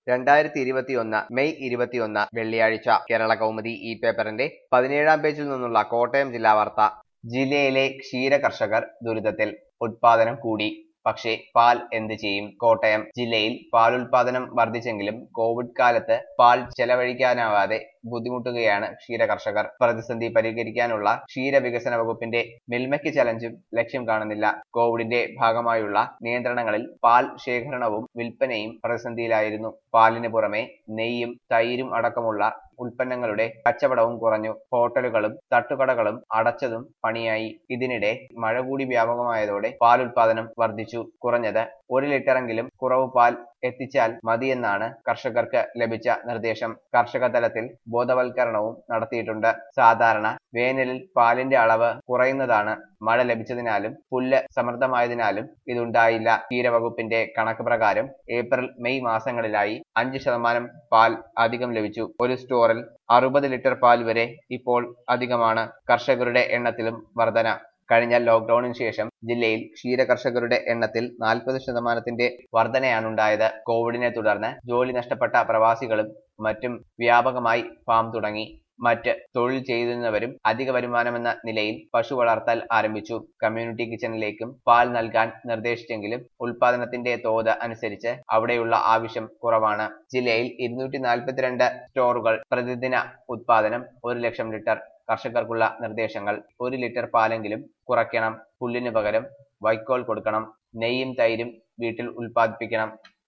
2021 May 21 വെള്ളിയാഴ്ച കേരള കൗമുദി ഈ പേപ്പറിന്റെ 17-ാം പേജിൽ നിന്നുള്ള കോട്ടയം ജില്ലാ വാർത്ത. ജില്ലയിലെ ക്ഷീര കർഷകർ ദുരിതത്തിൽ, ഉത്പാദനം കൂടി, പക്ഷേ പാൽ എന്ത് ചെയ്യും? കോട്ടയം ജില്ലയിൽ പാലുൽപാദനം വർദ്ധിച്ചെങ്കിലും കോവിഡ് കാലത്ത് പാൽ ചെലവഴിക്കാനാവാതെ ബുദ്ധിമുട്ടുകയാണ് ക്ഷീര കർഷകർ. പ്രതിസന്ധി പരിഹരിക്കാനുള്ള ക്ഷീര വികസന വകുപ്പിന്റെ മിൽമയ്ക്ക് ചലഞ്ചും ലക്ഷ്യം കാണുന്നില്ല. കോവിഡിന്റെ ഭാഗമായുള്ള നിയന്ത്രണങ്ങളിൽ പാൽ ശേഖരണവും വിൽപ്പനയും പ്രതിസന്ധിയിലായിരുന്നു. പാലിന് പുറമെ നെയ്യും തൈരും അടക്കമുള്ള ഉൽപ്പന്നങ്ങളുടെ കച്ചവടവും കുറഞ്ഞു. ഹോട്ടലുകളും തട്ടുകടകളും അടച്ചതും പണിയായി. ഇതിനിടെ മഴ കൂടി വ്യാപകമായതോടെ പാലുൽപാദനം വർദ്ധിച്ചു. കുറഞ്ഞത് 1 ലിറ്ററെങ്കിലും കുറവ് പാൽ എത്തിച്ചാൽ മതിയെന്നാണ് കർഷകർക്ക് ലഭിച്ച നിർദ്ദേശം. കർഷക തലത്തിൽ ബോധവൽക്കരണവും നടത്തിയിട്ടുണ്ട്. സാധാരണ വേനലിൽ പാലിന്റെ അളവ് കുറയുന്നതാണ്. മഴ ലഭിച്ചതിനാലും പുല്ല് സമൃദ്ധമായതിനാലും ഇതുണ്ടായില്ല. ക്ഷീരവകുപ്പിന്റെ കണക്ക് പ്രകാരം ഏപ്രിൽ മെയ് മാസങ്ങളിലായി 5% പാൽ അധികം ലഭിച്ചു. ഒരു സ്റ്റോറിൽ 60 ലിറ്റർ പാൽ വരെ ഇപ്പോൾ അധികമാണ്. കർഷകരുടെ എണ്ണത്തിലും വർധന. കഴിഞ്ഞ ലോക്ക്ഡൌണിന് ശേഷം ജില്ലയിൽ ക്ഷീര കർഷകരുടെ എണ്ണത്തിൽ 40% വർധനയാണുണ്ടായത്. കോവിഡിനെ തുടർന്ന് ജോലി നഷ്ടപ്പെട്ട പ്രവാസികളും മറ്റും വ്യാപകമായി ഫാം തുടങ്ങി. മറ്റ് തൊഴിൽ ചെയ്തിരുന്നവരും അധിക വരുമാനമെന്ന നിലയിൽ പശു വളർത്തൽ ആരംഭിച്ചു. കമ്മ്യൂണിറ്റി കിച്ചണിലേക്കും പാൽ നൽകാൻ നിർദ്ദേശിച്ചെങ്കിലും ഉൽപാദനത്തിന്റെ തോത് അനുസരിച്ച് അവിടെയുള്ള ആവശ്യം കുറവാണ്. ജില്ലയിൽ 242 സ്റ്റോറുകൾ. പ്രതിദിന ഉത്പാദനം 1 ലക്ഷം ലിറ്റർ. കർഷകർക്കുള്ള നിർദ്ദേശങ്ങൾ: 1 ലിറ്റർ പാലെങ്കിലും കുറയ്ക്കണം. പുല്ലിന് പകരം വൈക്കോൽ കൊടുക്കണം. നെയ്യും തൈരും വീട്ടിൽ ഉൽപ്പാദിപ്പിക്കണം.